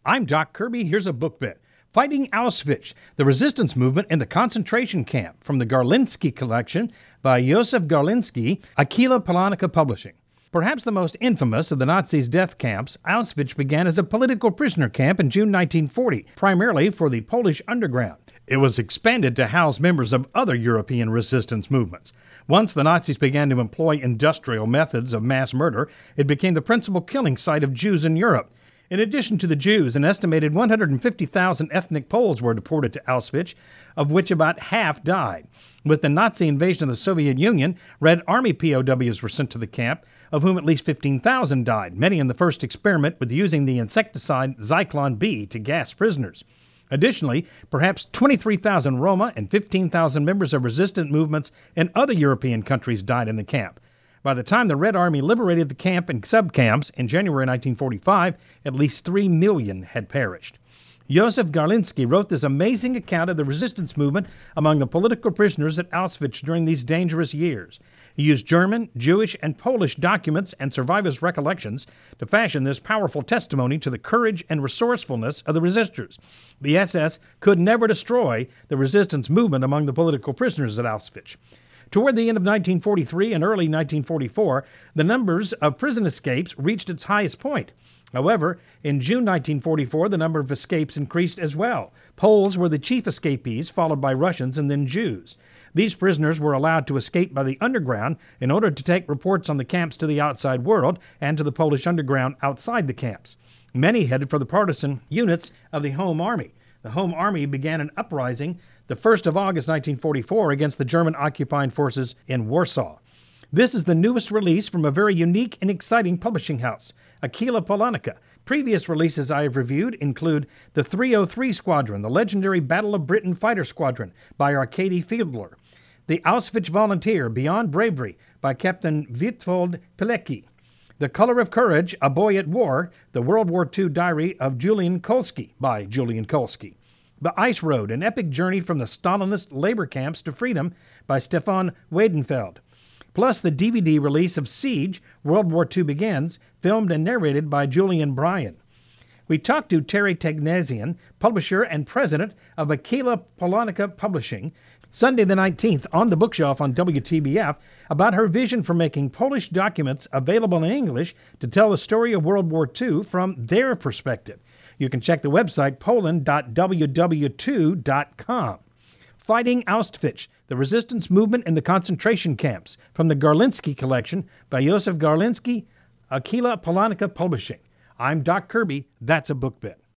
I'm Doc Kirby. Here's a book bit. Fighting Auschwitz, the resistance movement in the concentration camp, from the Garlinsky collection by Josef Garlinsky, Aquila Polanica Publishing. Perhaps the most infamous of the Nazis' death camps, Auschwitz began as a political prisoner camp in June 1940, primarily for the Polish underground. It was expanded to house members of other European resistance movements. Once the Nazis began to employ industrial methods of mass murder, it became the principal killing site of Jews in Europe. In addition to the Jews, an estimated 150,000 ethnic Poles were deported to Auschwitz, of which about half died. With the Nazi invasion of the Soviet Union, Red Army POWs were sent to the camp, of whom at least 15,000 died, many in the first experiment with using the insecticide Zyklon B to gas prisoners. Additionally, perhaps 23,000 Roma and 15,000 members of resistant movements in other European countries died in the camp. By the time the Red Army liberated the camp and subcamps in January 1945, at least 3 million had perished. Josef Garlinsky wrote this amazing account of the resistance movement among the political prisoners at Auschwitz during these dangerous years. He used German, Jewish, and Polish documents and survivors' recollections to fashion this powerful testimony to the courage and resourcefulness of the resistors. The SS could never destroy the resistance movement among the political prisoners at Auschwitz. Toward the end of 1943 and early 1944, the numbers of prison escapes reached its highest point. However, in June 1944, the number of escapes increased as well. Poles were the chief escapees, followed by Russians and then Jews. These prisoners were allowed to escape by the underground in order to take reports on the camps to the outside world and to the Polish underground outside the camps. Many headed for the partisan units of the Home Army. The Home Army began an uprising the 1st of August 1944 against the German occupying forces in Warsaw. This is the newest release from a very unique and exciting publishing house, Aquila Polanica. Previous releases I have reviewed include the 303 Squadron, the legendary Battle of Britain Fighter Squadron by Arkady Fiedler, the Auschwitz Volunteer, Beyond Bravery by Captain Witold Pilecki, The Color of Courage, A Boy at War, the World War II Diary of Julian Kolsky by Julian Kolsky, The Ice Road, an epic journey from the Stalinist labor camps to freedom by Stefan Weidenfeld, plus the DVD release of Siege, World War II Begins, filmed and narrated by Julian Bryan. We talked to Terry Tegnazian, publisher and president of Aquila Polanica Publishing, Sunday the 19th on the bookshelf on WTBF, about her vision for making Polish documents available in English to tell the story of World War II from their perspective. You can check the website poland.ww2.com. Fighting Auschwitz, the resistance movement in the concentration camps, from the Garlinsky collection by Josef Garlinsky, Aquila Polanica Publishing. I'm Doc Kirby. That's a book bit.